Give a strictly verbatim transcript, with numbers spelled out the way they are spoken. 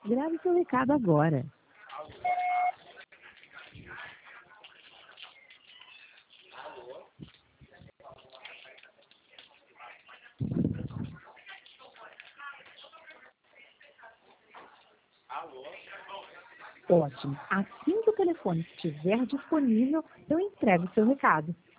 Grave seu recado agora. Ótimo. Assim que o telefone estiver disponível, eu entrego o seu recado.